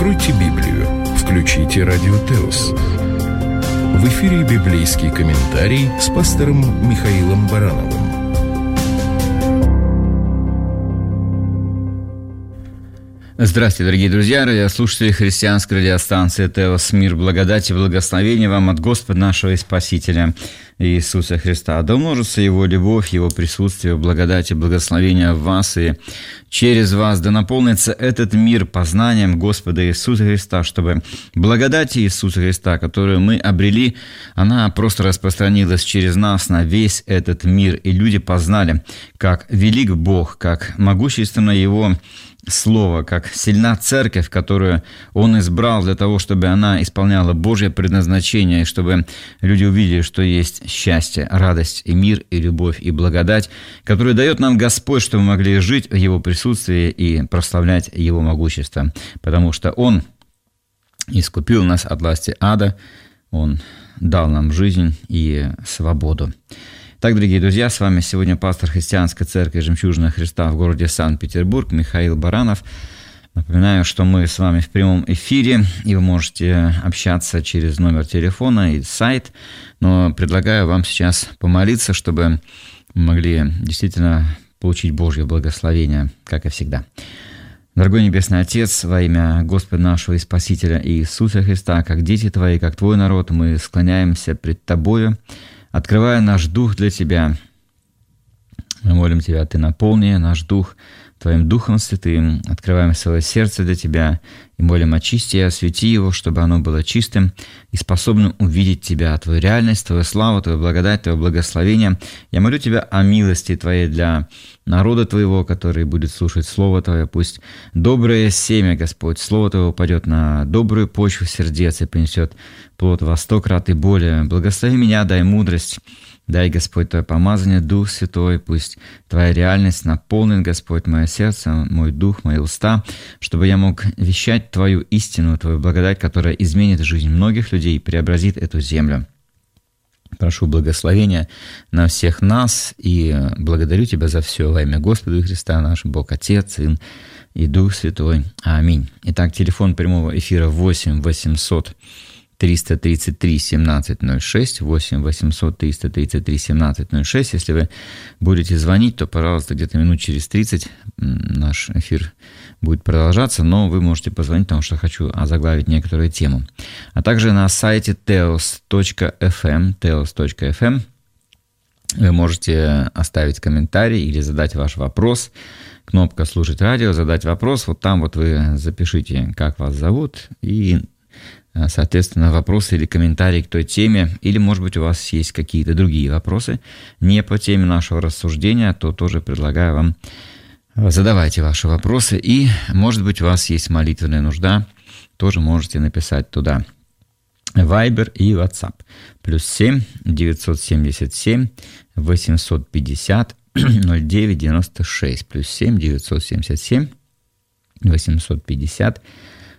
Откройте Библию, включите Радио Теос. В эфире библейский комментарий с пастором Михаилом Барановым. Здравствуйте, дорогие друзья, радиослушатели христианской радиостанции «Теос». Мир, благодать и благословение вам от Господа нашего и Спасителя Иисуса Христа. Да умножится Его любовь, Его присутствие, благодать и благословение в вас и через вас. Да наполнится этот мир познанием Господа Иисуса Христа, чтобы благодать Иисуса Христа, которую мы обрели, она просто распространилась через нас на весь этот мир. И люди познали, как велик Бог, как могущественно Его Слово, как сильна церковь, которую Он избрал для того, чтобы она исполняла Божье предназначение, и чтобы люди увидели, что есть счастье, радость и мир, и любовь, и благодать, которую дает нам Господь, чтобы мы могли жить в Его присутствии и прославлять Его могущество, потому что Он искупил нас от власти ада, Он дал нам жизнь и свободу. Так, дорогие друзья, с вами сегодня пастор христианской церкви «Жемчужина Христа» в городе Санкт-Петербург Михаил Баранов. Напоминаю, что мы с вами в прямом эфире, и вы можете общаться через номер телефона и сайт, но предлагаю вам сейчас помолиться, чтобы мы могли действительно получить Божье благословение, как и всегда. Дорогой Небесный Отец, во имя Господа нашего и Спасителя Иисуса Христа, как дети Твои, как Твой народ, мы склоняемся пред Тобою, открывая наш дух для Тебя. Мы молим Тебя, Ты наполни наш дух Твоим Духом Святым, открываем свое сердце для Тебя и молим, очисти и освети его, чтобы оно было чистым и способным увидеть Тебя, Твою реальность, Твою славу, Твою благодать, Твое благословение. Я молю Тебя о милости Твоей для народа Твоего, который будет слушать Слово Твое. Пусть доброе семя, Господь, Слово Твое упадет на добрую почву сердец и принесет плод во 100 крат и более. Благослови меня, дай мудрость. Дай, Господь, Твое помазание, Дух Святой, пусть Твоя реальность наполнит, Господь, мое сердце, мой дух, мои уста, чтобы я мог вещать Твою истину, Твою благодать, которая изменит жизнь многих людей и преобразит эту землю. Прошу благословения на всех нас и благодарю Тебя за все во имя Господа Христа, наш Бог, Отец, Сын и Дух Святой. Аминь. Итак, телефон прямого эфира 8 800 333 1706, 8 800 333 1706. Если вы будете звонить, то, пожалуйста, где-то минут через 30 наш эфир будет продолжаться, но вы можете позвонить, потому что хочу озаглавить некоторую тему. А также на сайте teos.fm вы можете оставить комментарий или задать ваш вопрос. Кнопка «Слушать радио», задать вопрос. Вот там вот вы запишите, как вас зовут, и соответственно, вопросы или комментарии к той теме, или, может быть, у вас есть какие-то другие вопросы не по теме нашего рассуждения, то тоже предлагаю вам задавайте ваши вопросы. И, может быть, у вас есть молитвенная нужда, тоже можете написать туда. Вайбер и WhatsApp. +7 977 850 0996. +7 977 850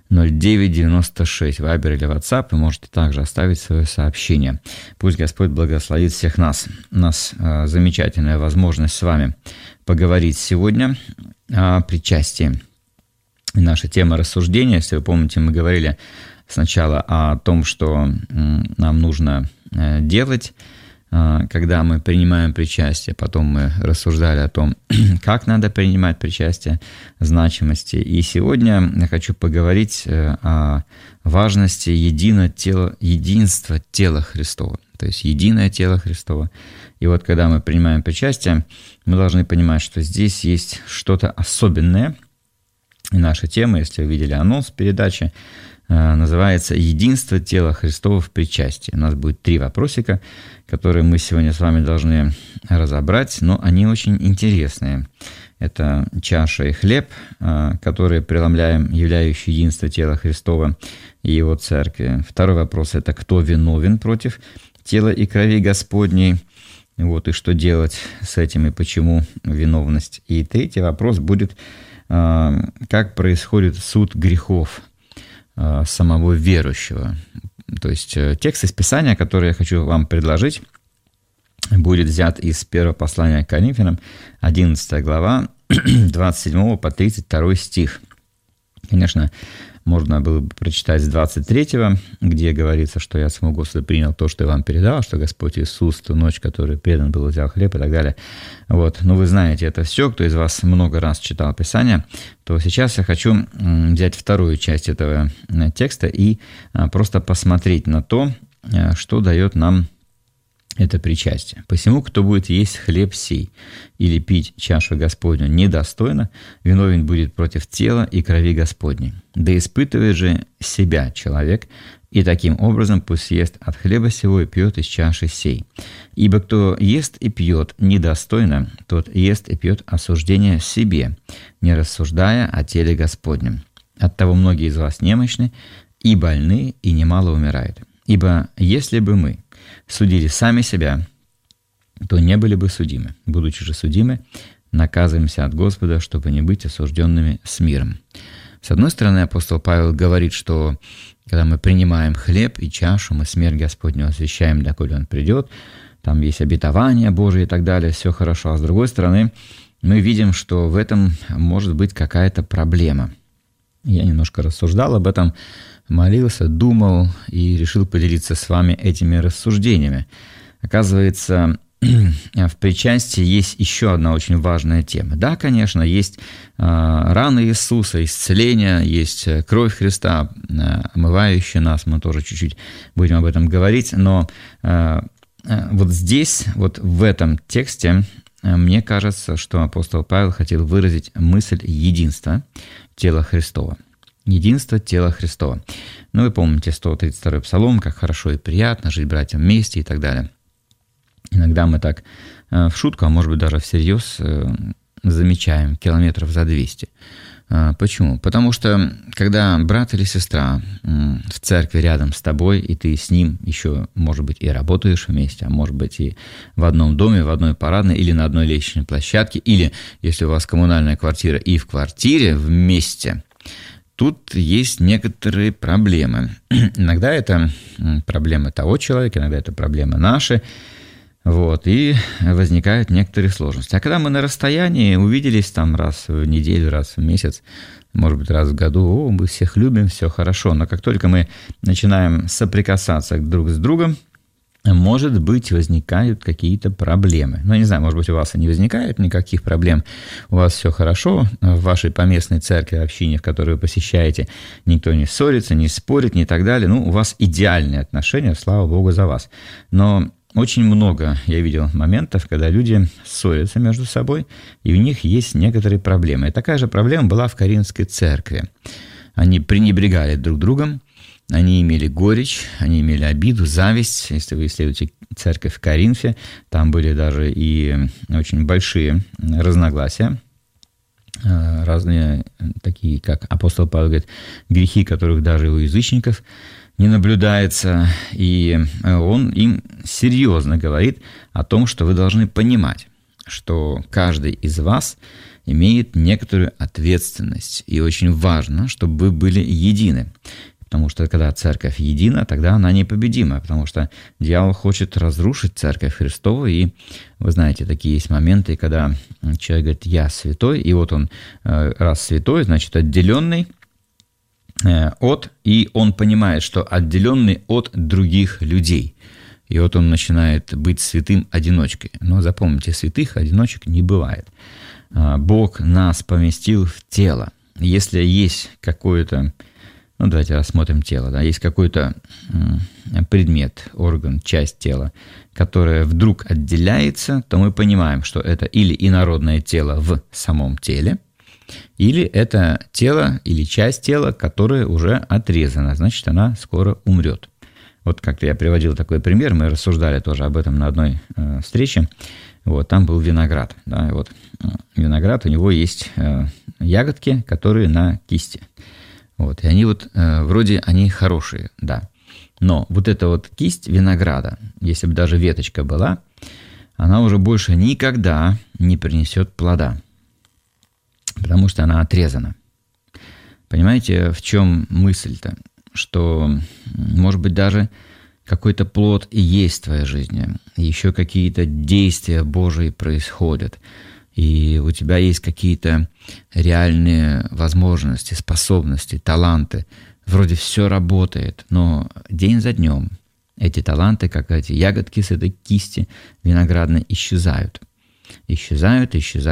0996, Вайбер или WhatsApp, вы можете также оставить свое сообщение. Пусть Господь благословит всех нас. У нас замечательная возможность с вами поговорить сегодня о причастии. Наша тема рассуждения, если вы помните, мы говорили сначала о том, что нам нужно делать, когда мы принимаем причастие. Потом мы рассуждали о том, как надо принимать причастие, значимости. И сегодня я хочу поговорить о важности единства тела Христова. То есть единое тело Христово. И вот когда мы принимаем причастие, мы должны понимать, что здесь есть что-то особенное. И наша тема, если вы видели анонс передачи, называется «Единство тела Христова в причастии». У нас будет 3 вопросика, которые мы сегодня с вами должны разобрать, но они очень интересные. Это чаша и хлеб, которые преломляем, являющие единство тела Христова и Его Церкви. Второй вопрос – это кто виновен против тела и крови Господней. Вот, и что делать с этим, и почему виновность. И третий вопрос будет, как происходит суд грехов самого верующего. То есть текст из Писания, который я хочу вам предложить, будет взят из первого послания к Коринфянам, 11 глава, 27 по 32 стих. Конечно, Можно было бы прочитать с 23-го, где говорится, что я от самого Господа принял то, что я вам передал, что Господь Иисус в ту ночь, которую предан был, взял хлеб и так далее. Вот. Но вы знаете это все, кто из вас много раз читал Писание, то сейчас я хочу взять вторую часть этого текста и просто посмотреть на то, что дает нам это причастие. «Посему, кто будет есть хлеб сей или пить чашу Господню недостойно, виновен будет против тела и крови Господней. Да испытывает же себя человек, и таким образом пусть ест от хлеба сего и пьет из чаши сей. Ибо кто ест и пьет недостойно, тот ест и пьет осуждение себе, не рассуждая о теле Господнем. Оттого многие из вас немощны и больны, и немало умирает. Ибо если бы мы судили сами себя, то не были бы судимы. Будучи же судимы, наказываемся от Господа, чтобы не быть осужденными с миром». С одной стороны, апостол Павел говорит, что когда мы принимаем хлеб и чашу, мы смерть Господню освящаем, доколе Он придет, там есть обетование Божие и так далее, все хорошо. А с другой стороны, мы видим, что в этом может быть какая-то проблема. Я немножко рассуждал об этом, молился, думал и решил поделиться с вами этими рассуждениями. Оказывается, в причастии есть еще одна очень важная тема. Да, конечно, есть раны Иисуса, исцеление, есть кровь Христа, омывающая нас, мы тоже чуть-чуть будем об этом говорить, но вот здесь, вот в этом тексте, мне кажется, что апостол Павел хотел выразить мысль единства тела Христова. Единство тела Христова. Ну, вы помните 132-й псалом, как хорошо и приятно жить братьям вместе и так далее. Иногда мы так в шутку, а может быть даже всерьез замечаем километров за 200. Почему? Потому что когда брат или сестра в церкви рядом с тобой, и ты с ним еще, может быть, и работаешь вместе, а может быть, и в одном доме, в одной парадной, или на одной лестничной площадке, или, если у вас коммунальная квартира, и в квартире вместе, тут есть некоторые проблемы. Иногда это проблемы того человека, иногда это проблемы наши. Вот, и возникают некоторые сложности. А когда мы на расстоянии увиделись там раз в неделю, раз в месяц, может быть, раз в году, мы всех любим, все хорошо. Но как только мы начинаем соприкасаться друг с другом, может быть, возникают какие-то проблемы. Ну, я не знаю, может быть, у вас и не возникает никаких проблем, у вас все хорошо, в вашей поместной церкви, общине, в которой вы посещаете, никто не ссорится, не спорит, и так далее. Ну, у вас идеальные отношения, слава Богу за вас. Но очень много я видел моментов, когда люди ссорятся между собой, и у них есть некоторые проблемы. И такая же проблема была в Коринфской церкви. Они пренебрегали друг другом, они имели горечь, они имели обиду, зависть. Если вы исследуете церковь в Коринфе, там были даже и очень большие разногласия, разные такие, как апостол Павел говорит, грехи, которых даже у язычников не наблюдается, и он им серьезно говорит о том, что вы должны понимать, что каждый из вас имеет некоторую ответственность, и очень важно, чтобы вы были едины. Потому что когда церковь едина, тогда она непобедима, потому что дьявол хочет разрушить церковь Христову, и вы знаете, такие есть моменты, когда человек говорит «я святой», и вот он раз святой, значит отделенный от, и он понимает, что отделенный от других людей. И вот он начинает быть святым одиночкой. Но запомните, святых одиночек не бывает. Бог нас поместил в тело. Если есть какое-то, ну давайте рассмотрим тело, да, есть какой-то предмет, орган, часть тела, которая вдруг отделяется, то мы понимаем, что это или инородное тело в самом теле, или это тело или часть тела, которая уже отрезана, значит, она скоро умрет. Вот как-то я приводил такой пример, мы рассуждали тоже об этом на одной встрече. Вот, там был виноград. Да, вот, виноград, у него есть ягодки, которые на кисти. Вот, и они вот, вроде они хорошие, да. Но вот эта вот кисть винограда, если бы даже веточка была, она уже больше никогда не принесет плода, потому что она отрезана. Понимаете, в чем мысль-то? Что, может быть, даже какой-то плод и есть в твоей жизни, еще какие-то действия Божьи происходят. и у тебя есть какие-то реальные возможности, способности, таланты. Вроде все работает, но день за днем эти таланты, как эти ягодки с этой кисти виноградной, исчезают. Исчезают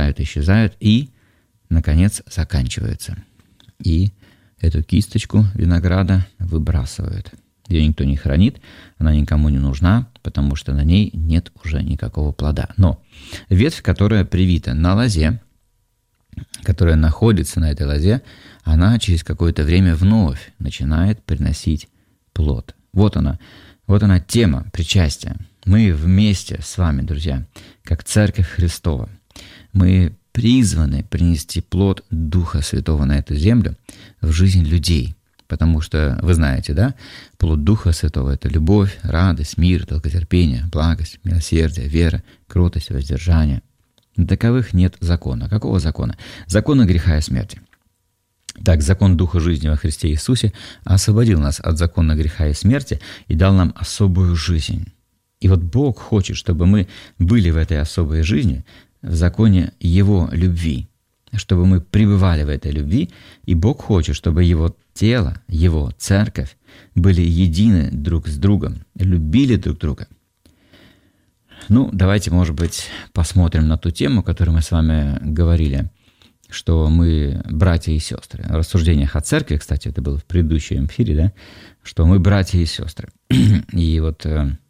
и, наконец, заканчиваются. И эту кисточку винограда выбрасывают. Ее никто не хранит, она никому не нужна, потому что на ней нет уже никакого плода. Но ветвь, которая привита на лозе, которая находится на этой лозе, она через какое-то время вновь начинает приносить плод. Вот она тема причастия. Мы вместе с вами, друзья, как Церковь Христова, мы призваны принести плод Духа Святого на эту землю в жизнь людей. Потому что, вы знаете, да, плод Духа Святого – это любовь, радость, мир, долготерпение, благость, милосердие, вера, кротость, воздержание. Но таковых нет закона. Какого закона? Закона греха и смерти. Так, закон Духа жизни во Христе Иисусе освободил нас от закона греха и смерти и дал нам особую жизнь. И вот Бог хочет, чтобы мы были в этой особой жизни, в законе Его любви, чтобы мы пребывали в этой любви, и Бог хочет, чтобы Его тело, Его церковь были едины друг с другом, любили друг друга. Давайте, может быть, посмотрим на ту тему, о которой мы с вами говорили, что мы братья и сестры. В рассуждениях о церкви, кстати, это было в предыдущем эфире, да, что мы братья и сестры. И вот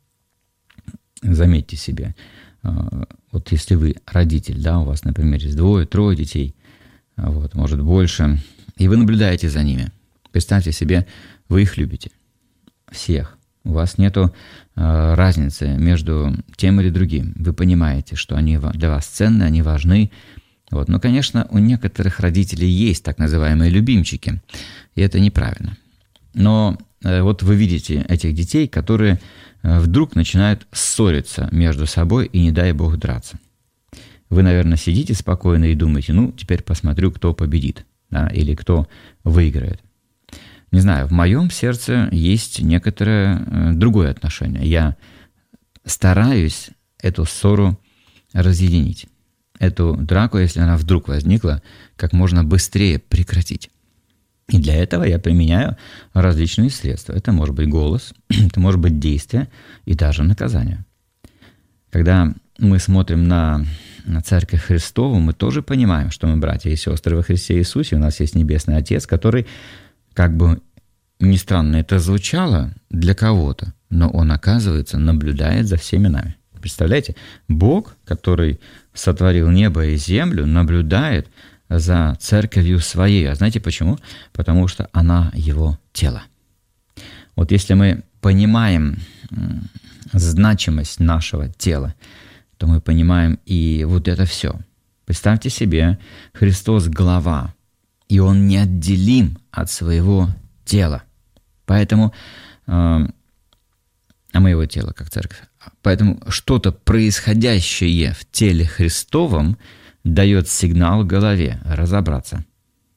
заметьте себе, вот если вы родитель, да, у вас, например, есть 2-3 детей, может больше, и вы наблюдаете за ними. Представьте себе, вы их любите, всех. У вас нету разницы между тем или другим. Вы понимаете, что они для вас ценны, они важны. Но, конечно, у некоторых родителей есть так называемые любимчики, и это неправильно. Но вот вы видите этих детей, которые вдруг начинают ссориться между собой и, не дай Бог, драться. Вы, наверное, сидите спокойно и думаете, теперь посмотрю, кто победит, да, или кто выиграет. Не знаю, в моем сердце есть некоторое другое отношение. Я стараюсь эту ссору разъединить. Эту драку, если она вдруг возникла, как можно быстрее прекратить. И для этого я применяю различные средства. Это может быть голос, это может быть действие и даже наказание. Когда мы смотрим на Церковь Христову, мы тоже понимаем, что мы братья и сестры во Христе Иисусе. У нас есть Небесный Отец, который, как бы ни странно это звучало для кого-то, но Он, оказывается, наблюдает за всеми нами. Представляете? Бог, который сотворил небо и землю, наблюдает за церковью своей. А знаете почему? Потому что она Его тело. Вот если мы понимаем значимость нашего тела, то мы понимаем и вот это все. Представьте себе, Христос – глава, и Он неотделим от своего тела. Поэтому, а мы Его тело, как церковь. Поэтому что-то происходящее в теле Христовом дает сигнал голове разобраться.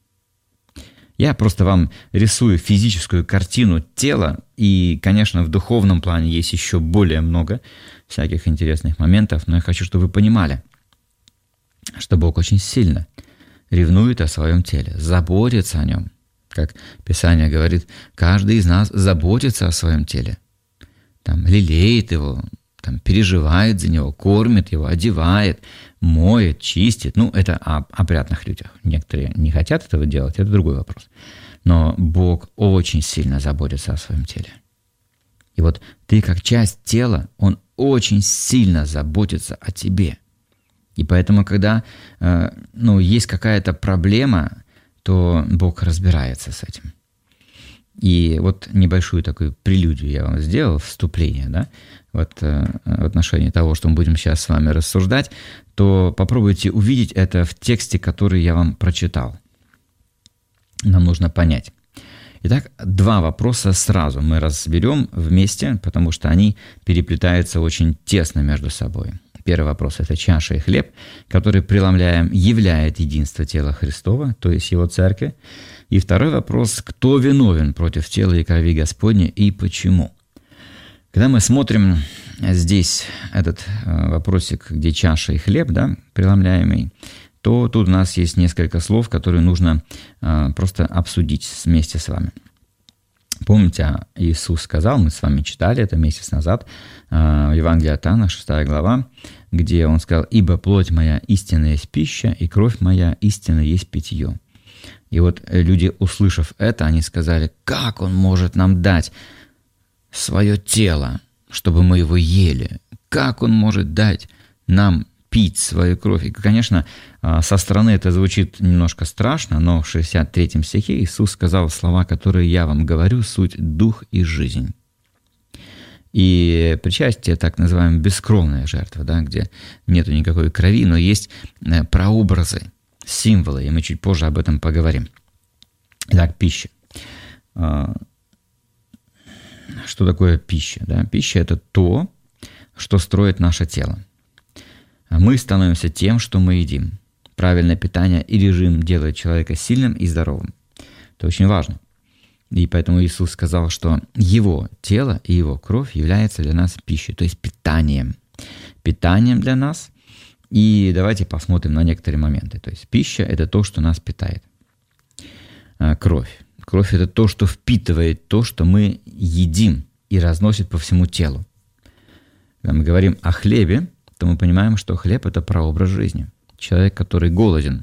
Я просто вам рисую физическую картину тела, и, конечно, в духовном плане есть еще более много всяких интересных моментов, но я хочу, чтобы вы понимали, что Бог очень сильно ревнует о своем теле, заботится о нем. Как Писание говорит, каждый из нас заботится о своем теле, лелеет его, переживает за него, кормит его, одевает, моет, чистит. Это о опрятных людях. Некоторые не хотят этого делать, это другой вопрос. Но Бог очень сильно заботится о своем теле. И вот ты как часть тела, Он очень сильно заботится о тебе. И поэтому, когда есть какая-то проблема, то Бог разбирается с этим. И вот небольшую такую прелюдию я вам сделал, вступление, да, в отношении того, что мы будем сейчас с вами рассуждать, то попробуйте увидеть это в тексте, который я вам прочитал. Нам нужно понять. Итак, 2 вопроса сразу мы разберем вместе, потому что они переплетаются очень тесно между собой. Первый вопрос – это чаша и хлеб, который, преломляем, являет единство тела Христова, то есть Его церкви. И второй вопрос – кто виновен против тела и крови Господня и почему? Когда мы смотрим здесь этот вопросик, где чаша и хлеб, да, преломляемый, то тут у нас есть несколько слов, которые нужно просто обсудить вместе с вами. Помните, Иисус сказал, мы с вами читали это месяц назад, в Евангелии от Иоанна, 6 глава, где Он сказал: «Ибо плоть моя истинная есть пища, и кровь моя истинная есть питье». И вот люди, услышав это, они сказали: как Он может нам дать свое тело, чтобы мы его ели? Как Он может дать нам пить свою кровь? И, конечно, со стороны это звучит немножко страшно, но в 63 стихе Иисус сказал слова, которые я вам говорю, суть дух и жизнь. И причастие, так называемая бескровная жертва, да, где нету никакой крови, но есть прообразы, символы, и мы чуть позже об этом поговорим. Итак, пища. Что такое пища? Да? Пища – это то, что строит наше тело. Мы становимся тем, что мы едим. Правильное питание и режим делает человека сильным и здоровым. Это очень важно. И поэтому Иисус сказал, что Его тело и Его кровь являются для нас пищей, то есть питанием. Питанием для нас. И давайте посмотрим на некоторые моменты. То есть пища – это то, что нас питает. Кровь. Кровь – это то, что впитывает то, что мы едим, и разносит по всему телу. Когда мы говорим о хлебе, то мы понимаем, что хлеб – это прообраз жизни. Человек, который голоден,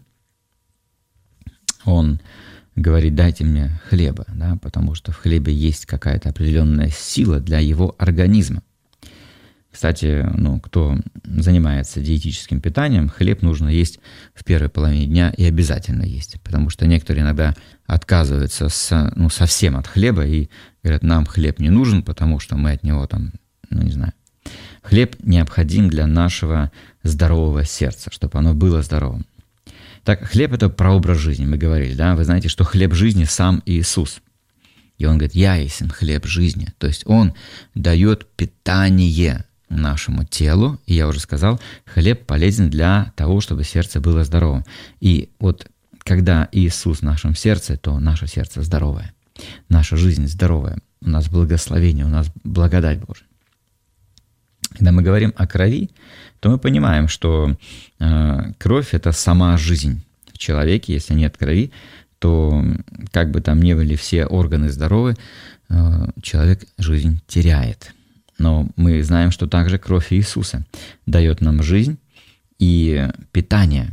он говорит: дайте мне хлеба, да, потому что в хлебе есть какая-то определенная сила для его организма. Кстати, кто занимается диетическим питанием, хлеб нужно есть в первой половине дня и обязательно есть, потому что некоторые иногда отказываются совсем от хлеба и говорят: нам хлеб не нужен, потому что мы от него Хлеб необходим для нашего здорового сердца, чтобы оно было здоровым. Так, хлеб – это прообраз жизни, мы говорили, да? Вы знаете, что хлеб жизни сам Иисус. И Он говорит: «Я есть хлеб жизни». То есть Он дает питание нашему телу. И я уже сказал, хлеб полезен для того, чтобы сердце было здоровым. И вот когда Иисус в нашем сердце, то наше сердце здоровое, наша жизнь здоровая, у нас благословение, у нас благодать Божия. Когда мы говорим о крови, то мы понимаем, что кровь – это сама жизнь в человеке. Если нет крови, то как бы там ни были все органы здоровы, человек жизнь теряет. Но мы знаем, что также кровь Иисуса дает нам жизнь и питание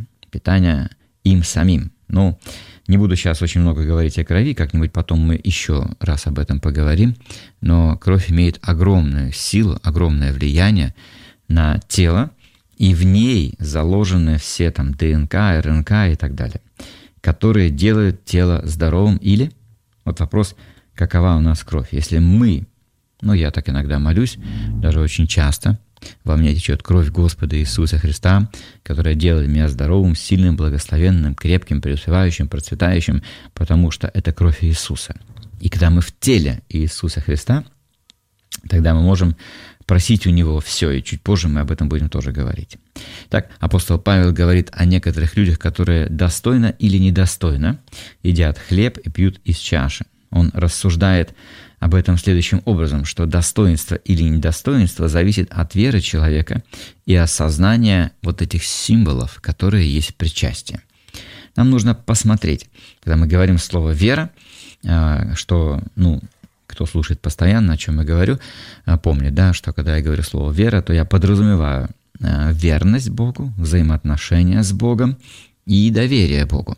им самим. Не буду сейчас очень много говорить о крови, как-нибудь потом мы еще раз об этом поговорим, но кровь имеет огромную силу, огромное влияние на тело, и в ней заложены все ДНК, РНК и так далее, которые делают тело здоровым. Или, вот вопрос, какова у нас кровь? Если мы, я так иногда молюсь, даже очень часто, во мне течет кровь Господа Иисуса Христа, которая делает меня здоровым, сильным, благословенным, крепким, преуспевающим, процветающим, потому что это кровь Иисуса. И когда мы в теле Иисуса Христа, тогда мы можем просить у Него все, и чуть позже мы об этом будем тоже говорить. Так, апостол Павел говорит о некоторых людях, которые достойно или недостойно едят хлеб и пьют из чаши. Он рассуждает об этом следующим образом, что достоинство или недостоинство зависит от веры человека и осознания вот этих символов, которые есть в причастии. Нам нужно посмотреть, когда мы говорим слово «вера», что, кто слушает постоянно, о чем я говорю, помнит, да, что когда я говорю слово «вера», то я подразумеваю верность Богу, взаимоотношения с Богом и доверие Богу,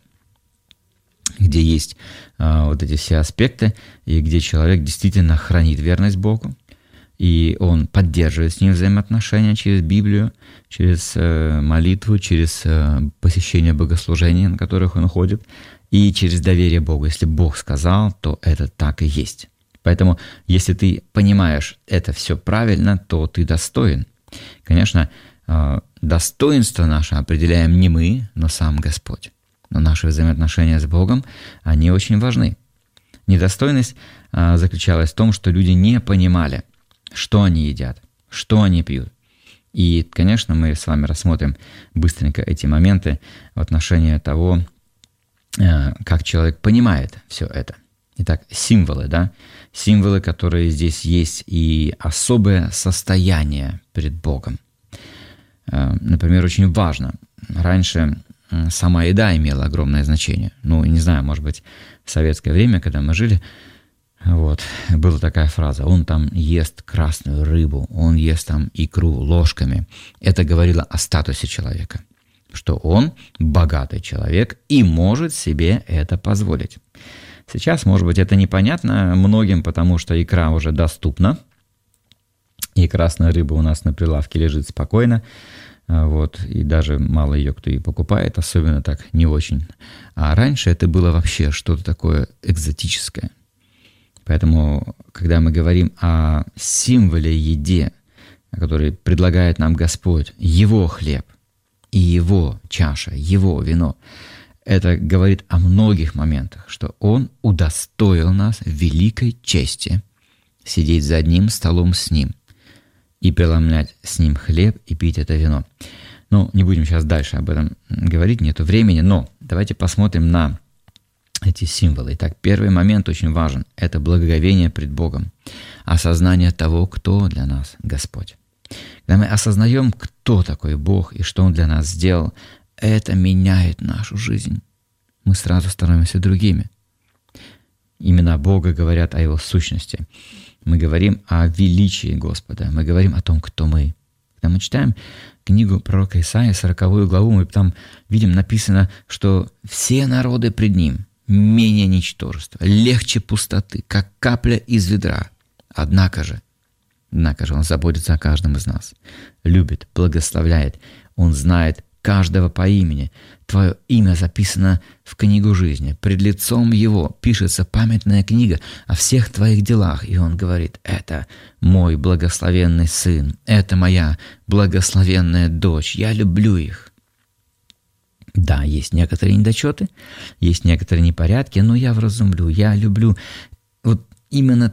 где есть вот эти все аспекты, и где человек действительно хранит верность Богу, и он поддерживает с ним взаимоотношения через Библию, через молитву, через посещение богослужений, на которых он ходит, и через доверие Богу. Если Бог сказал, то это так и есть. Поэтому, если ты понимаешь это все правильно, то ты достоин. Конечно, достоинство наше определяем не мы, но сам Господь. Но наши взаимоотношения с Богом, они очень важны. Недостойность заключалась в том, что люди не понимали, что они едят, что они пьют. И, конечно, мы с вами рассмотрим быстренько эти моменты в отношении того, как человек понимает все это. Итак, символы, да? Символы, которые здесь есть, и особое состояние перед Богом. Например, очень важно. Раньше сама еда имела огромное значение. Ну, не знаю, может быть, в советское время, когда мы жили, была такая фраза: он там ест красную рыбу, он ест там икру ложками. Это говорило о статусе человека, что он богатый человек и может себе это позволить. Сейчас, может быть, это непонятно многим, потому что икра уже доступна, и красная рыба у нас на прилавке лежит спокойно, и даже мало ее кто и покупает, особенно так не очень. А раньше это было вообще что-то такое экзотическое. Поэтому, когда мы говорим о символе еде, который предлагает нам Господь, Его хлеб и Его чаша, Его вино, это говорит о многих моментах, что Он удостоил нас великой чести сидеть за одним столом с Ним и преломлять с Ним хлеб и пить это вино. Не будем сейчас дальше об этом говорить, нету времени, но давайте посмотрим на эти символы. Итак, первый момент очень важен – это благоговение пред Богом, осознание того, кто для нас Господь. Когда мы осознаем, кто такой Бог и что Он для нас сделал, это меняет нашу жизнь. Мы сразу становимся другими. Имена Бога говорят о Его сущности. Мы говорим о величии Господа. Мы говорим о том, кто мы. Когда мы читаем книгу пророка Исаии, 40 главу, мы там видим написано, что все народы пред Ним менее ничтожества, легче пустоты, как капля из ведра. Однако же Он заботится о каждом из нас, любит, благословляет. Он знает каждого по имени. Твое имя записано в книгу жизни. Пред лицом Его пишется памятная книга о всех твоих делах. И Он говорит: это мой благословенный сын, это моя благословенная дочь. Я люблю их. Да, есть некоторые недочеты, есть некоторые непорядки, но я вразумлю, я люблю именно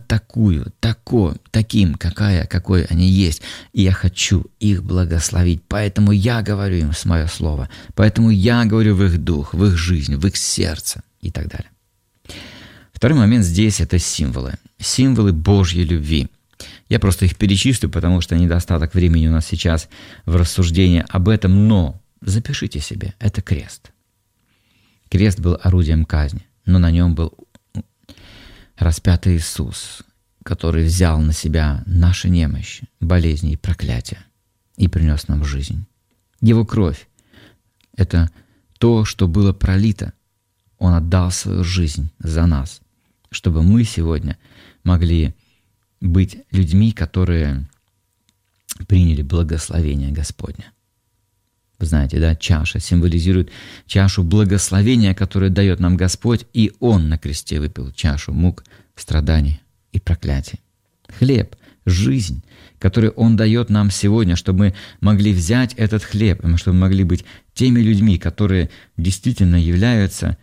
таким, какой они есть. И я хочу их благословить. Поэтому я говорю им мое слово. Поэтому я говорю в их дух, в их жизнь, в их сердце и так далее. Второй момент здесь – это символы. Символы Божьей любви. Я просто их перечислю, потому что недостаток времени у нас сейчас в рассуждении об этом, но запишите себе – это крест. Крест был орудием казни, но на нем был распятый Иисус, который взял на себя наши немощи, болезни и проклятия и принес нам жизнь. Его кровь – это то, что было пролито. Он отдал свою жизнь за нас, чтобы мы сегодня могли быть людьми, которые приняли благословение Господне. Вы знаете, да, чаша символизирует чашу благословения, которое дает нам Господь, и Он на кресте выпил чашу мук, страданий и проклятий. Хлеб, жизнь, которую Он дает нам сегодня, чтобы мы могли взять этот хлеб, чтобы мы могли быть теми людьми, которые действительно являются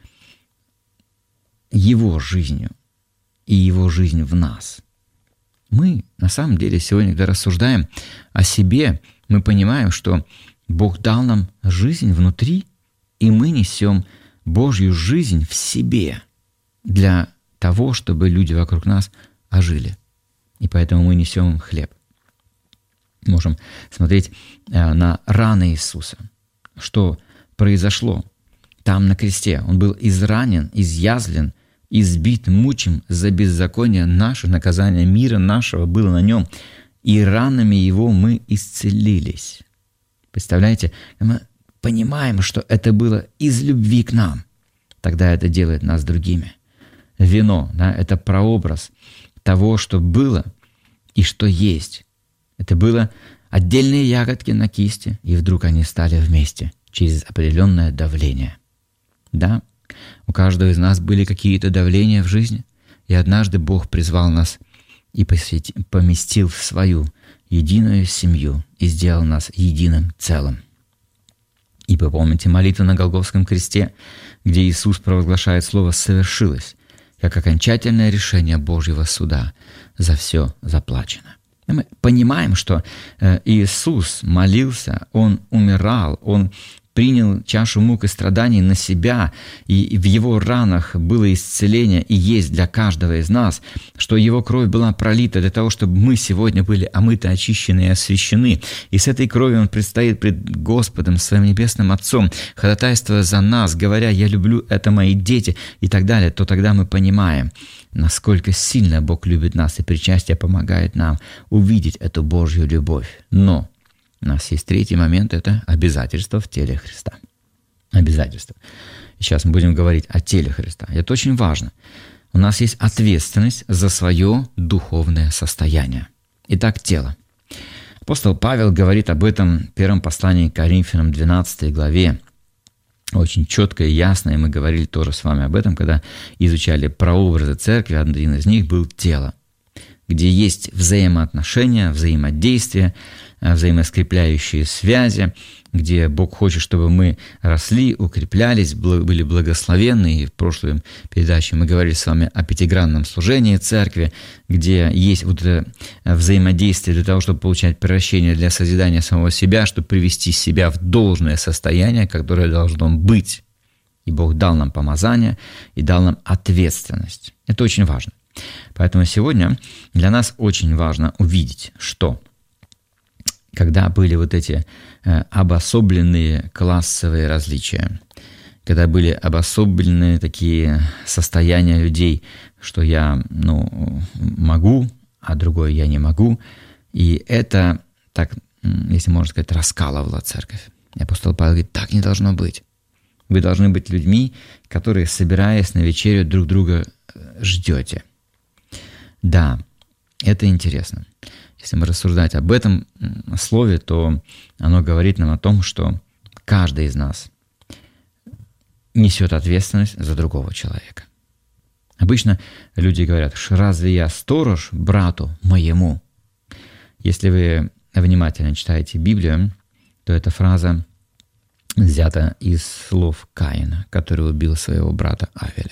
Его жизнью и Его жизнь в нас. Мы, на самом деле, сегодня, когда рассуждаем о себе, мы понимаем, что Бог дал нам жизнь внутри, и мы несем Божью жизнь в себе для того, чтобы люди вокруг нас ожили. И поэтому мы несем им хлеб. Можем смотреть на раны Иисуса. Что произошло там на кресте? Он был изранен, изъязвлен, избит, мучим за беззаконие наше, наказание мира нашего было на нем, и ранами Его мы исцелились. Представляете, мы понимаем, что это было из любви к нам, тогда это делает нас другими. Вино, да, это прообраз того, что было и что есть. Это было отдельные ягодки на кисти, и вдруг они стали вместе через определенное давление. Да, у каждого из нас были какие-то давления в жизни, и однажды Бог призвал нас и поместил в свою единую семью и сделал нас единым целым. И вы помните молитву на Голгофском кресте, где Иисус провозглашает слово «совершилось», как окончательное решение Божьего суда. За все заплачено. И мы понимаем, что Иисус молился, Он умирал, Он принял чашу мук и страданий на себя, и в Его ранах было исцеление и есть для каждого из нас, что Его кровь была пролита для того, чтобы мы сегодня были омыты, очищены и освящены. И с этой кровью Он предстоит пред Господом, Своим Небесным Отцом, ходатайствуя за нас, говоря: «Я люблю, это мои дети», и так далее, то тогда мы понимаем, насколько сильно Бог любит нас, и причастие помогает нам увидеть эту Божью любовь. Но у нас есть третий момент – это обязательство в теле Христа. Обязательство. И сейчас мы будем говорить о теле Христа. Это очень важно. У нас есть ответственность за свое духовное состояние. Итак, тело. Апостол Павел говорит об этом в первом послании к Коринфянам, 12 главе. Очень четко и ясно, и мы говорили тоже с вами об этом, когда изучали прообразы церкви. Один из них был тело, где есть взаимоотношения, взаимодействие, взаимоскрепляющие связи, где Бог хочет, чтобы мы росли, укреплялись, были благословенны. И в прошлой передаче мы говорили с вами о пятигранном служении церкви, где есть вот это взаимодействие для того, чтобы получать прощение для созидания самого себя, чтобы привести себя в должное состояние, которое должно быть. И Бог дал нам помазание и дал нам ответственность. Это очень важно. Поэтому сегодня для нас очень важно увидеть, что когда были вот эти обособленные классовые различия, когда были обособленные такие состояния людей, что я могу, а другое я не могу, и это, так, если можно сказать, раскалывало церковь. И апостол Павел говорит: так не должно быть. Вы должны быть людьми, которые, собираясь на вечерю, друг друга ждете. Да, это интересно. Если мы рассуждать об этом слове, то оно говорит нам о том, что каждый из нас несет ответственность за другого человека. Обычно люди говорят: разве я сторож брату моему? Если вы внимательно читаете Библию, то эта фраза взята из слов Каина, который убил своего брата Авеля.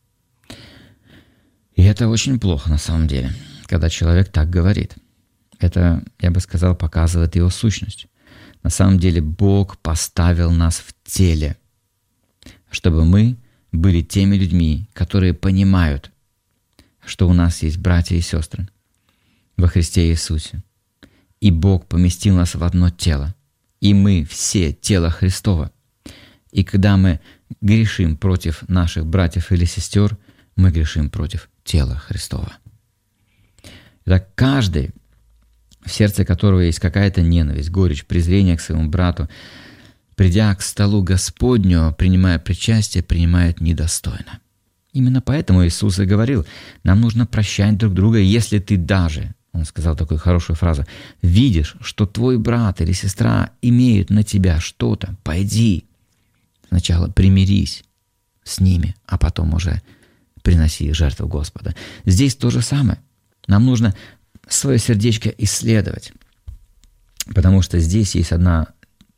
И это очень плохо на самом деле, когда человек так говорит. Это, я бы сказал, показывает его сущность. На самом деле Бог поставил нас в теле, чтобы мы были теми людьми, которые понимают, что у нас есть братья и сестры во Христе Иисусе. И Бог поместил нас в одно тело. И мы все тело Христово. И когда мы грешим против наших братьев или сестер, мы грешим против тела Христова. Итак, каждый, в сердце которого есть какая-то ненависть, горечь, презрение к своему брату, придя к столу Господню, принимая причастие, принимает недостойно. Именно поэтому Иисус и говорил: нам нужно прощать друг друга, если ты даже, Он сказал такую хорошую фразу, видишь, что твой брат или сестра имеют на тебя что-то, пойди, сначала примирись с ними, а потом уже приноси жертву Господа. Здесь то же самое. Нам нужно свое сердечко исследовать, потому что здесь есть одна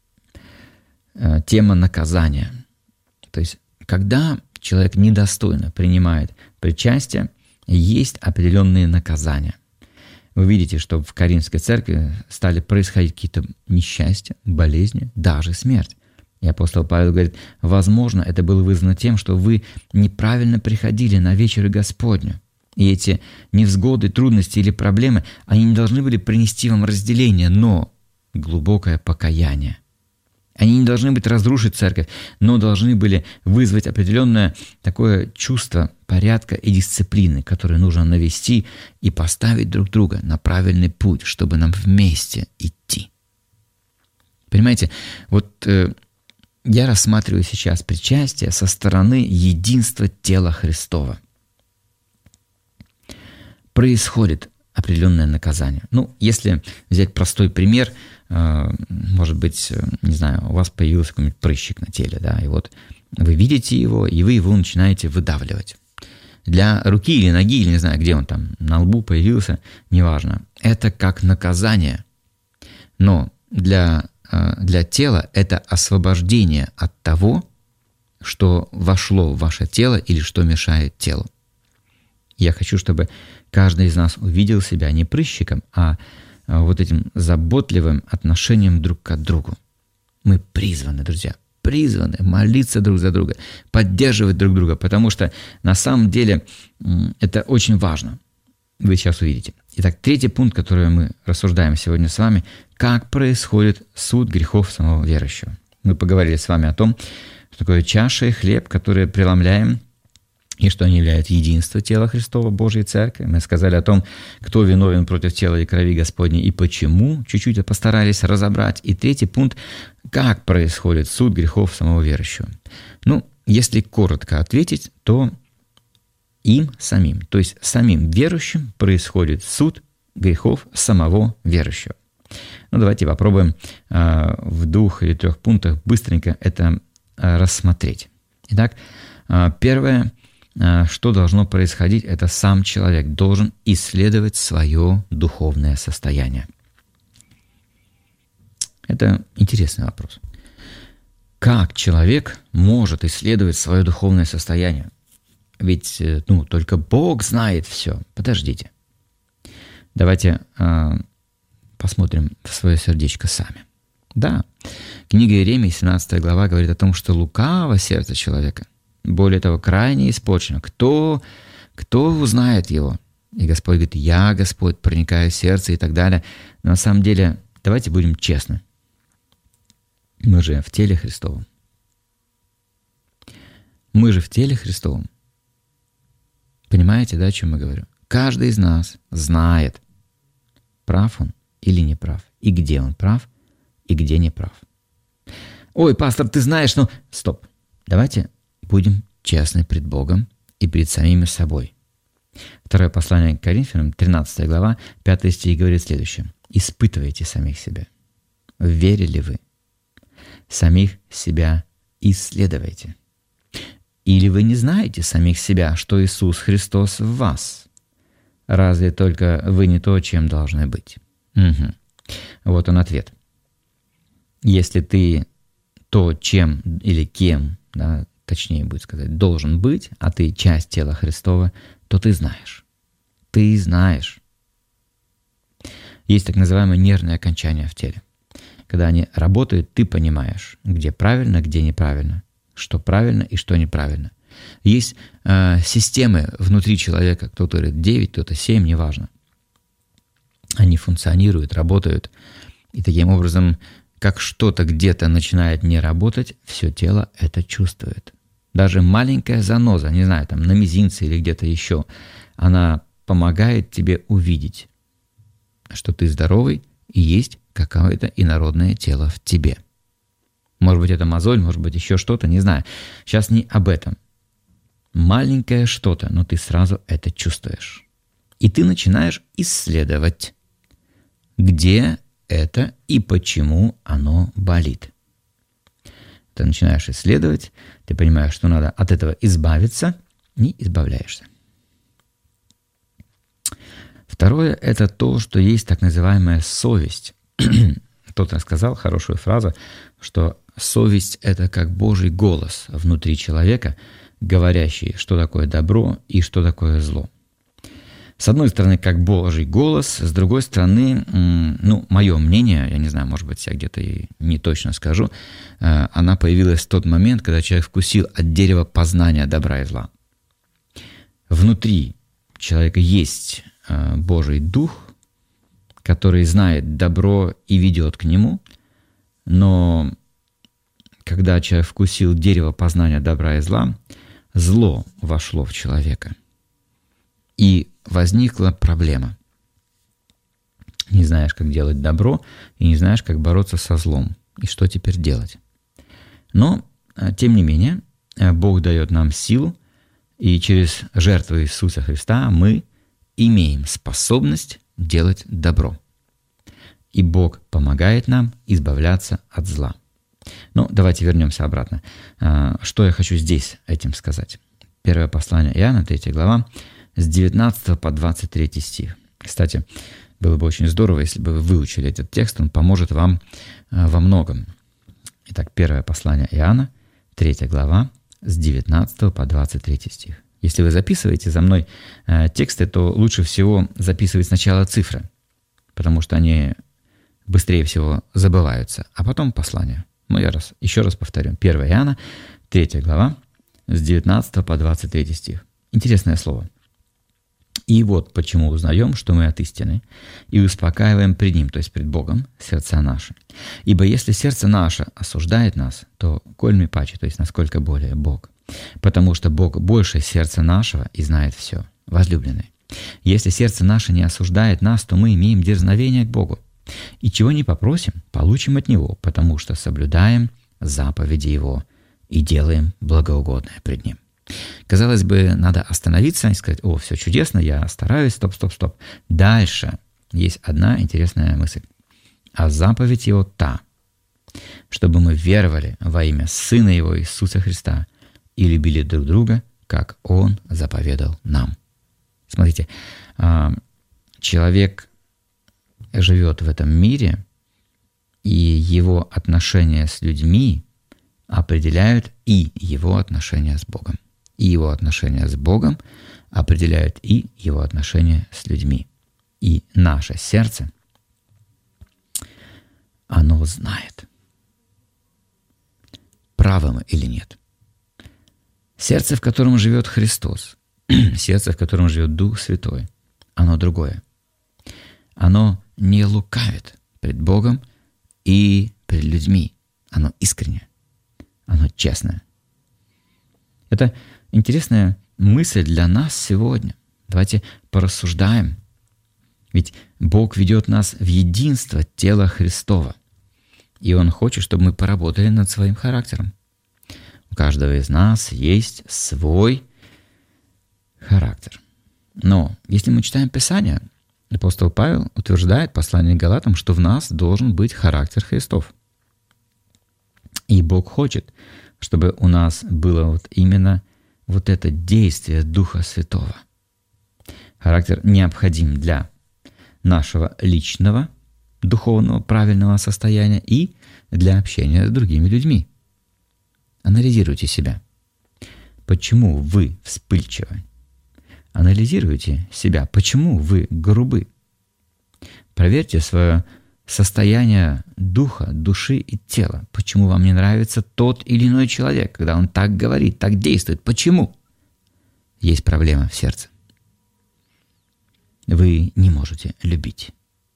тема наказания. То есть, когда человек недостойно принимает причастие, есть определенные наказания. Вы видите, что в Коринфской церкви стали происходить какие-то несчастья, болезни, даже смерть. И апостол Павел говорит: возможно, это было вызвано тем, что вы неправильно приходили на вечерю Господню. И эти невзгоды, трудности или проблемы, они не должны были принести вам разделение, но глубокое покаяние. Они не должны быть разрушить церковь, но должны были вызвать определенное такое чувство порядка и дисциплины, которое нужно навести и поставить друг друга на правильный путь, чтобы нам вместе идти. Понимаете, вот я рассматриваю сейчас причастие со стороны единства тела Христова. Происходит определенное наказание. Если взять простой пример, может быть, не знаю, у вас появился какой-нибудь прыщик на теле, да, и вот вы видите его, и вы его начинаете выдавливать. Для руки или ноги, или не знаю, где он там, на лбу появился, неважно. Это как наказание. Но для тела это освобождение от того, что вошло в ваше тело или что мешает телу. Я хочу, чтобы каждый из нас увидел себя не прыщиком, а вот этим заботливым отношением друг к другу. Мы призваны, друзья, призваны молиться друг за друга, поддерживать друг друга, потому что на самом деле это очень важно. Вы сейчас увидите. Итак, третий пункт, который мы рассуждаем сегодня с вами, как происходит суд грехов самого верующего. Мы поговорили с вами о том, что такое чаша и хлеб, которые преломляем, и что они являются единством тела Христова, Божьей Церкви. Мы сказали о том, кто виновен против тела и крови Господней и почему. Чуть-чуть постарались разобрать. И третий пункт, как происходит суд грехов самого верующего. Если коротко ответить, то им самим, то есть самим верующим происходит суд грехов самого верующего. Давайте попробуем в 2 или 3 пунктах быстренько это рассмотреть. Итак, первое, что должно происходить, это сам человек должен исследовать свое духовное состояние. Это интересный вопрос. Как человек может исследовать свое духовное состояние? Ведь только Бог знает все. Подождите. Давайте посмотрим в свое сердечко сами. Да, книга Иеремии, 17 глава, говорит о том, что лукаво сердце человека. Более того, крайне испорчено. Кто узнает его? И Господь говорит: «Я, Господь, проникаю в сердце» и так далее. Но на самом деле, давайте будем честны. Мы же в теле Христовом. Мы же в теле Христовом. Понимаете, да, о чем я говорю? Каждый из нас знает, прав он или не прав, и где он прав, и где не прав. Ой, пастор, ты знаешь, Стоп. Давайте будем честны пред Богом и пред самими собой. Второе послание к Коринфянам, 13 глава, 5 стих говорит следующее. «Испытывайте самих себя. В вере ли вы? Самих себя исследуйте. Или вы не знаете самих себя, что Иисус Христос в вас? Разве только вы не то, чем должны быть?» Угу. Вот он ответ. Если ты то, чем или кем, да, точнее будет сказать, должен быть, а ты часть тела Христова, то ты знаешь. Ты знаешь. Есть так называемое нервное окончание в теле. Когда они работают, ты понимаешь, где правильно, где неправильно, что правильно и что неправильно. Есть системы внутри человека, кто-то говорит 9, кто-то 7, неважно. Они функционируют, работают, и таким образом, как что-то где-то начинает не работать, все тело это чувствует. Даже маленькая заноза, не знаю, там на мизинце или где-то еще, она помогает тебе увидеть, что ты здоровый и есть какое-то инородное тело в тебе. Может быть, это мозоль, может быть, еще что-то, не знаю. Сейчас не об этом. Маленькое что-то, но ты сразу это чувствуешь. И ты начинаешь исследовать, где это и почему оно болит. Ты начинаешь исследовать, ты понимаешь, что надо от этого избавиться, и избавляешься. Второе – это то, что есть так называемая совесть. Кто-то сказал хорошую фразу, что совесть – это как Божий голос внутри человека, говорящий, что такое добро и что такое зло. С одной стороны, как Божий голос, с другой стороны, мое мнение, я не знаю, может быть, я где-то и не точно скажу, она появилась в тот момент, когда человек вкусил от дерева познания добра и зла. Внутри человека есть Божий Дух, который знает добро и ведет к нему, но когда человек вкусил дерево познания добра и зла, зло вошло в человека. И возникла проблема. Не знаешь, как делать добро, и не знаешь, как бороться со злом. И что теперь делать? Но, тем не менее, Бог дает нам силу, и через жертву Иисуса Христа мы имеем способность делать добро. И Бог помогает нам избавляться от зла. Давайте вернемся обратно. Что я хочу здесь этим сказать? Первое послание Иоанна, 3 глава, с 19 по 23 стих. Кстати, было бы очень здорово, если бы вы выучили этот текст, он поможет вам во многом. Итак, первое послание Иоанна, 3 глава, с 19 по 23 стих. Если вы записываете за мной тексты, то лучше всего записывать сначала цифры, потому что они быстрее всего забываются, а потом послание. еще раз повторю. 1 Иоанна, 3 глава, с 19 по 23 стих. Интересное слово. «И вот почему узнаем, что мы от истины, и успокаиваем пред Ним, то есть пред Богом, сердца наши. Ибо если сердце наше осуждает нас, то кольми паче, то есть насколько более Бог. Потому что Бог больше сердца нашего и знает все. Возлюбленные, если сердце наше не осуждает нас, то мы имеем дерзновение к Богу. И чего не попросим, получим от Него, потому что соблюдаем заповеди Его и делаем благоугодное пред Ним». Казалось бы, надо остановиться и сказать: «О, все чудесно, я стараюсь, стоп. Дальше есть одна интересная мысль. «А заповедь Его та, чтобы мы веровали во имя Сына Его Иисуса Христа и любили друг друга, как Он заповедал нам». Смотрите, человек живет в этом мире, и его отношения с людьми определяют и его отношения с Богом. И его отношения с Богом определяют и его отношения с людьми. И наше сердце, оно знает, правы мы или нет. Сердце, в котором живет Христос, сердце, в котором живет Дух Святой, оно другое. Оно не лукавит пред Богом и пред людьми. Оно искреннее, оно честное. Это интересная мысль для нас сегодня. Давайте порассуждаем. Ведь Бог ведет нас в единство тела Христова. И Он хочет, чтобы мы поработали над своим характером. У каждого из нас есть свой характер. Но если мы читаем Писание, апостол Павел утверждает в послании к Галатам, что в нас должен быть характер Христов. И Бог хочет, чтобы у нас было именно это действие Духа Святого. Характер необходим для нашего личного, духовного, правильного состояния и для общения с другими людьми. Анализируйте себя. Почему вы вспыльчивы? Анализируйте себя. Почему вы грубы? Проверьте свое состояние духа, души и тела. Почему вам не нравится тот или иной человек, когда он так говорит, так действует? Почему? Есть проблема в сердце. Вы не можете любить.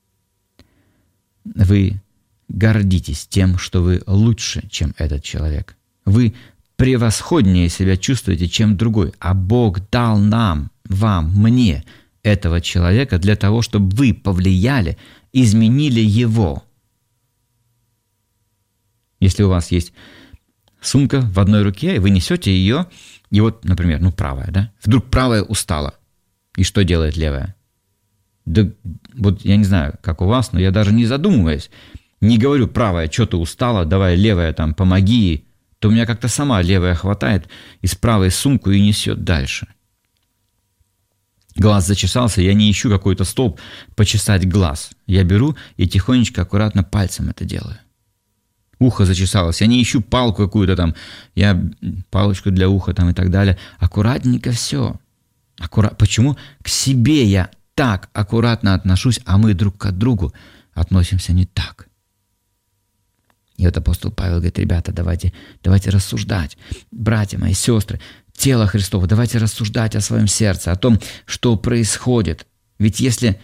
Вы гордитесь тем, что вы лучше, чем этот человек. Вы превосходнее себя чувствуете, чем другой. А Бог дал нам, вам, мне, этого человека для того, чтобы вы повлияли, изменили его. Если у вас есть сумка в одной руке, и вы несете ее, и вот, например, правая, да? Вдруг правая устала. И что делает левая? Да вот я не знаю, как у вас, но я даже не задумываясь, не говорю: правая, что ты устала, давай левая там помоги, то у меня как-то сама левая хватает из правой сумку и несет дальше. Глаз зачесался, я не ищу какой-то столб почесать глаз. Я беру и тихонечко, аккуратно пальцем это делаю. Ухо зачесалось, я не ищу палку какую-то там, я палочку для уха там и так далее. Аккуратненько все. Почему? К себе я так аккуратно отношусь, а мы друг к другу относимся не так. И вот апостол Павел говорит: ребята, давайте рассуждать. Братья мои, сестры, тело Христово, давайте рассуждать о своем сердце, о том, что происходит. Ведь если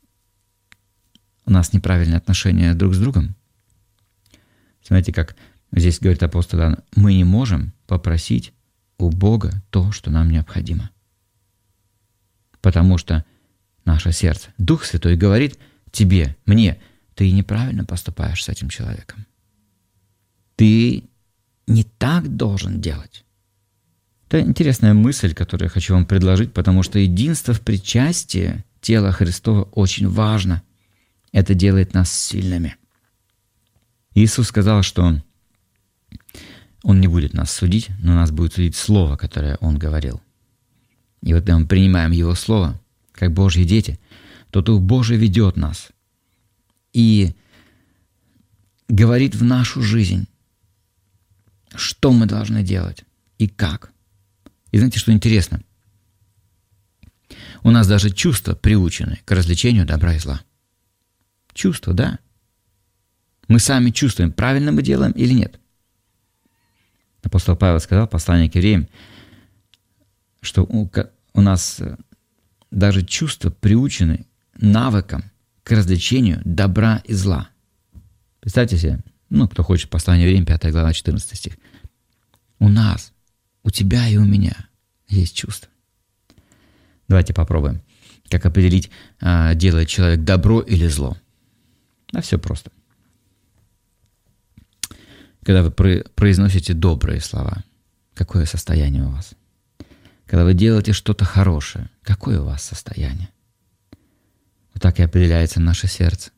у нас неправильные отношения друг с другом, смотрите, как здесь говорит апостол Иоанн, мы не можем попросить у Бога то, что нам необходимо. Потому что наше сердце, Дух Святой говорит тебе, мне: ты неправильно поступаешь с этим человеком. Ты не так должен делать. Это интересная мысль, которую я хочу вам предложить, потому что единство в причастии тела Христова очень важно. Это делает нас сильными. Иисус сказал, что Он не будет нас судить, но нас будет судить Слово, которое Он говорил. И вот когда мы принимаем Его Слово, как Божьи дети, то Дух Божий ведет нас и говорит в нашу жизнь, что мы должны делать и как. И знаете, что интересно? У нас даже чувства приучены к развлечению добра и зла. Чувства, да. Мы сами чувствуем, правильно мы делаем или нет. Апостол Павел сказал в послании к евреям, что у нас даже чувства приучены навыкам к развлечению добра и зла. Представьте себе, кто хочет, послание евреям, 5 глава, 14 стих. У нас, у тебя и у меня есть чувства. Давайте попробуем, как определить, делает человек добро или зло. Да, все просто. Когда вы произносите добрые слова, какое состояние у вас? Когда вы делаете что-то хорошее, какое у вас состояние? Вот так и определяется наше сердце.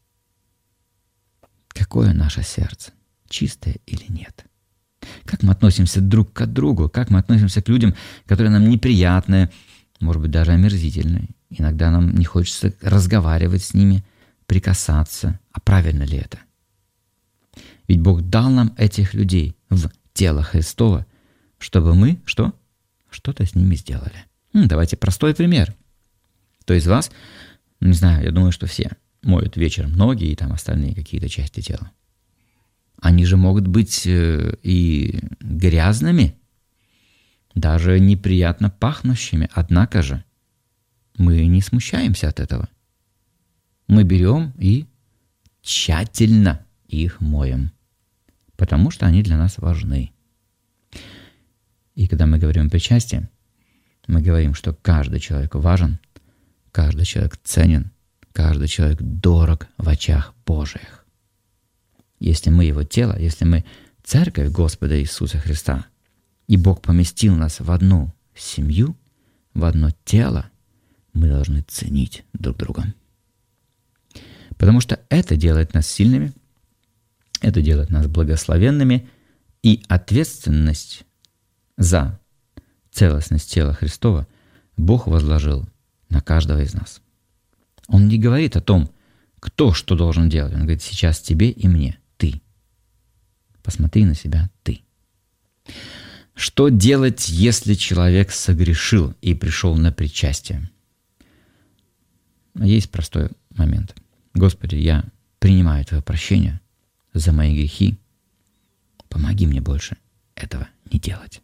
Какое наше сердце? Чистое или нет? Как мы относимся друг к другу? Как мы относимся к людям, которые нам неприятны, может быть, даже омерзительны? Иногда нам не хочется разговаривать с ними, прикасаться. А правильно ли это? Ведь Бог дал нам этих людей в тело Христово, чтобы мы что-то с ними сделали. Давайте простой пример. Кто из вас, не знаю, я думаю, что все моют вечером ноги и там остальные какие-то части тела. Они же могут быть и грязными, даже неприятно пахнущими. Однако же мы не смущаемся от этого. Мы берем и тщательно их моем, потому что они для нас важны. И когда мы говорим о причастии, мы говорим, что каждый человек важен, каждый человек ценен, каждый человек дорог в очах Божиих. Если мы Его тело, если мы Церковь Господа Иисуса Христа, и Бог поместил нас в одну семью, в одно тело, мы должны ценить друг друга. Потому что это делает нас сильными, это делает нас благословенными, и ответственность за целостность тела Христова Бог возложил на каждого из нас. Он не говорит о том, кто что должен делать. Он говорит, сейчас тебе и мне, ты. Посмотри на себя, ты. Что делать, если человек согрешил и пришел на причастие? Есть простой момент. Господи, я принимаю Твое прощение за мои грехи. Помоги мне больше этого не делать.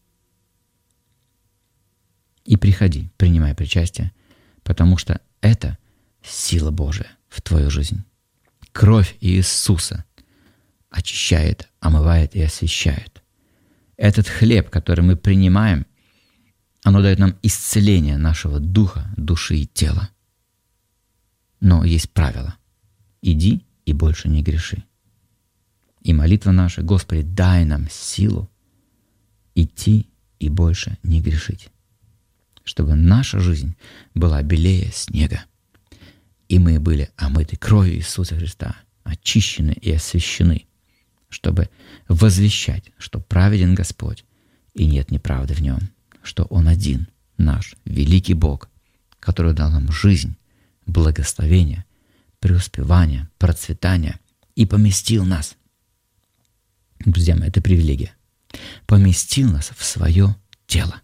И приходи, принимай причастие, потому что это сила Божия в твою жизнь. Кровь Иисуса очищает, омывает и освящает. Этот хлеб, который мы принимаем, оно дает нам исцеление нашего духа, души и тела. Но есть правило. Иди и больше не греши. И молитва наша, Господи, дай нам силу идти и больше не грешить, чтобы наша жизнь была белее снега, и мы были омыты кровью Иисуса Христа, очищены и освящены, чтобы возвещать, что праведен Господь, и нет неправды в Нем, что Он один, наш великий Бог, который дал нам жизнь, благословение, преуспевание, процветание и поместил нас. Друзья мои, это привилегия. Поместил нас в свое тело.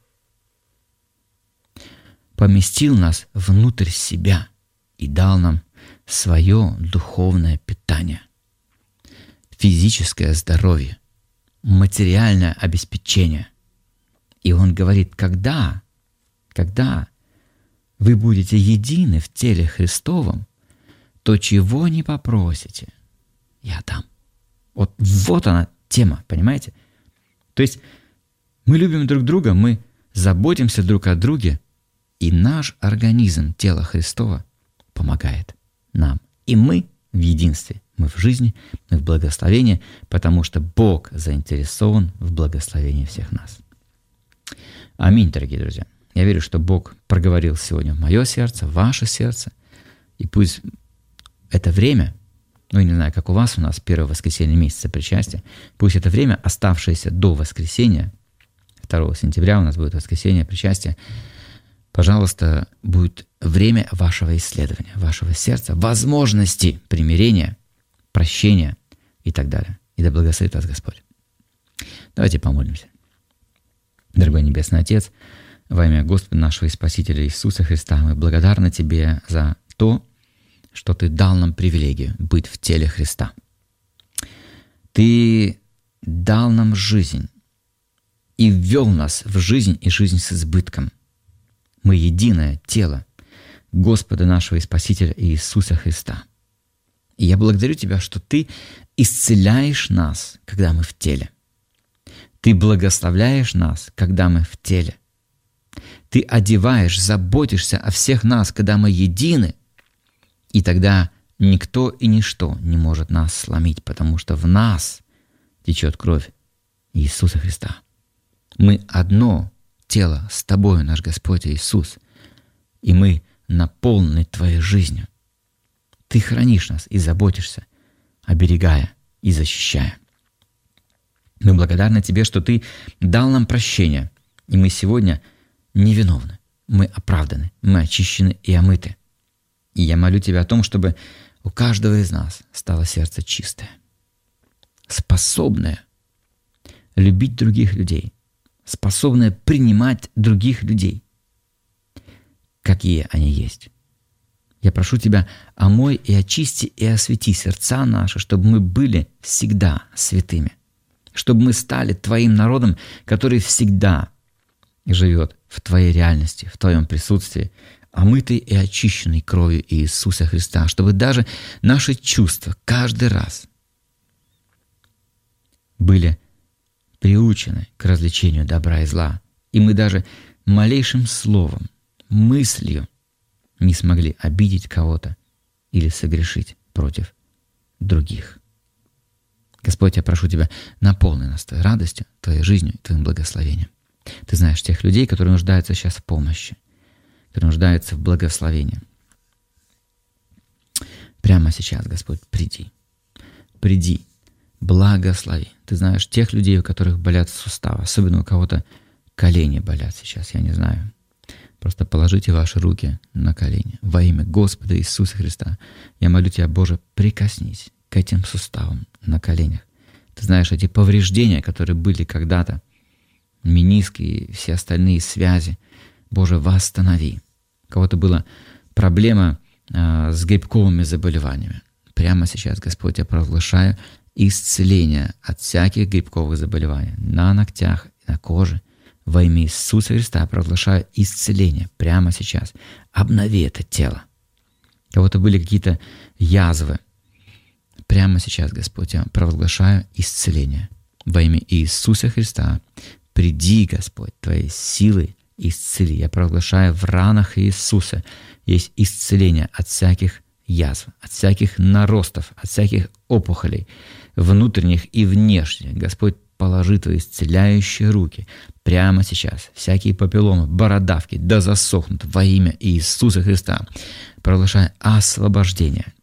Поместил нас внутрь себя и дал нам свое духовное питание, физическое здоровье, материальное обеспечение. И Он говорит, когда вы будете едины в теле Христовом, то чего не попросите, я дам. Вот она тема, понимаете? То есть мы любим друг друга, мы заботимся друг о друге, и наш организм, тело Христова, помогает нам. И мы в единстве, мы в жизни, мы в благословении, потому что Бог заинтересован в благословении всех нас. Аминь, дорогие друзья. Я верю, что Бог проговорил сегодня в мое сердце, в ваше сердце, и пусть это время, я не знаю, как у нас первое воскресенье месяца причастия, пусть это время, оставшееся до воскресенья, 2 сентября у нас будет воскресенье причастия, пожалуйста, будет время вашего исследования, вашего сердца, возможности примирения, прощения и так далее. И да благословит вас Господь. Давайте помолимся. Дорогой Небесный Отец, во имя Господа нашего и Спасителя Иисуса Христа, мы благодарны Тебе за то, что Ты дал нам привилегию быть в теле Христа. Ты дал нам жизнь и ввел нас в жизнь и жизнь с избытком. Мы единое тело Господа нашего и Спасителя Иисуса Христа. И я благодарю Тебя, что Ты исцеляешь нас, когда мы в теле. Ты благословляешь нас, когда мы в теле. Ты одеваешь, заботишься о всех нас, когда мы едины, и тогда никто и ничто не может нас сломить, потому что в нас течет кровь Иисуса Христа. Мы одно тело с Тобою, наш Господь Иисус, и мы наполнены Твоей жизнью. Ты хранишь нас и заботишься, оберегая и защищая. Мы благодарны Тебе, что Ты дал нам прощение, и мы сегодня невиновны, мы оправданы, мы очищены и омыты. И я молю Тебя о том, чтобы у каждого из нас стало сердце чистое, способное любить других людей, способное принимать других людей, какие они есть. Я прошу Тебя, омой и очисти и освети сердца наши, чтобы мы были всегда святыми, чтобы мы стали Твоим народом, который всегда живет в Твоей реальности, в Твоем присутствии, омытый и очищенный кровью Иисуса Христа, чтобы даже наши чувства каждый раз были приучены к развлечению добра и зла, и мы даже малейшим словом, мыслью не смогли обидеть кого-то или согрешить против других. Господь, я прошу Тебя, наполни нас Твоей радостью, Твоей жизнью и Твоим благословением. Ты знаешь тех людей, которые нуждаются сейчас в помощи, которые нуждаются в благословении. Прямо сейчас, Господь, приди, благослови. Ты знаешь тех людей, у которых болят суставы, особенно у кого-то колени болят сейчас, я не знаю. Просто положите ваши руки на колени. Во имя Господа Иисуса Христа я молю Тебя, Боже, прикоснись к этим суставам на коленях. Ты знаешь эти повреждения, которые были когда-то, мениски и все остальные связи. Боже, восстанови. У кого-то была проблема с грибковыми заболеваниями. Прямо сейчас, Господь, я провозглашаю исцеление от всяких грибковых заболеваний на ногтях, на коже. Во имя Иисуса Христа я провозглашаю исцеление прямо сейчас. Обнови это тело. У кого-то были какие-то язвы. Прямо сейчас, Господь, я провозглашаю исцеление. Во имя Иисуса Христа приди, Господь, Твоей силой исцели. Я провозглашаю в ранах Иисуса есть исцеление от всяких язв, от всяких наростов, от всяких опухолей, внутренних и внешних. Господь, положи Твои исцеляющие руки прямо сейчас. Всякие папилломы, бородавки да засохнут во имя Иисуса Христа. Провозглашаю освобождение.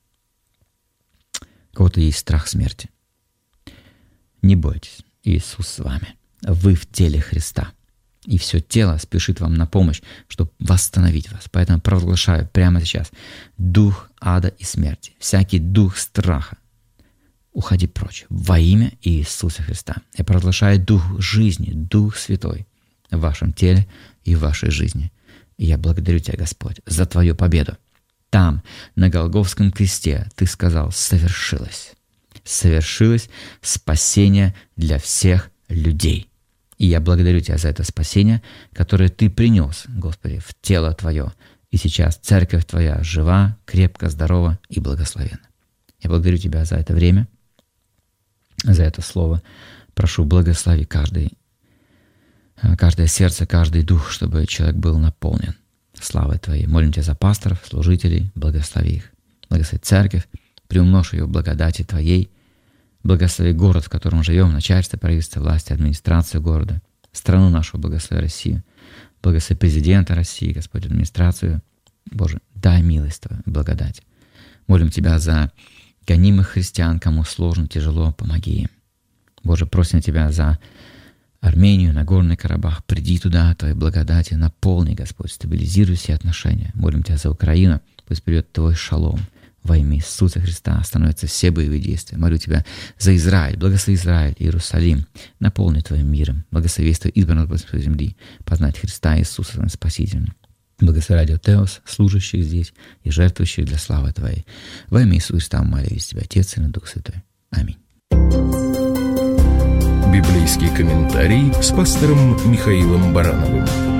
У кого-то есть страх смерти. Не бойтесь, Иисус с вами. Вы в теле Христа. И все тело спешит вам на помощь, чтобы восстановить вас. Поэтому провозглашаю прямо сейчас дух ада и смерти, всякий дух страха. Уходи прочь во имя Иисуса Христа. Я провозглашаю дух жизни, Дух Святой в вашем теле и в вашей жизни. И я благодарю Тебя, Господь, за Твою победу. Там, на Голгофском кресте, Ты сказал: совершилось. Совершилось спасение для всех людей. И я благодарю Тебя за это спасение, которое Ты принес, Господи, в тело Твое. И сейчас церковь Твоя жива, крепко, здорова и благословенна. Я благодарю Тебя за это время, за это слово. Прошу, благослови каждое сердце, каждый дух, чтобы человек был наполнен славой Твоей. Молим Тебя за пасторов, служителей, благослови их. Благослови церковь, приумножь ее в благодати Твоей. Благослови город, в котором живем, начальство, правительство, власти, администрацию города, страну нашу, благослови Россию. Благослови президента России, Господь, администрацию. Боже, дай милость Твою, благодать. Молим Тебя за гонимых христиан, кому сложно, тяжело, помоги им. Боже, просим Тебя за Армению, Нагорный Карабах. Приди туда, Твоей благодати, наполни, Господь, стабилизируй все отношения. Молим Тебя за Украину, пусть придет Твой шалом. Во имя Иисуса Христа остановятся все боевые действия. Молю Тебя за Израиль. Благослови Израиль, Иерусалим. Наполни Твоим миром. Благослови Твою избранную Господь земли. Познать Христа Иисуса своим Спасителем. Благослови Радио Теос, служащих здесь и жертвующих для славы Твоей. Во имя Иисуса Христа молюсь Тебя, Отец и Дух Святой. Аминь. Библейский комментарий с пастором Михаилом Барановым.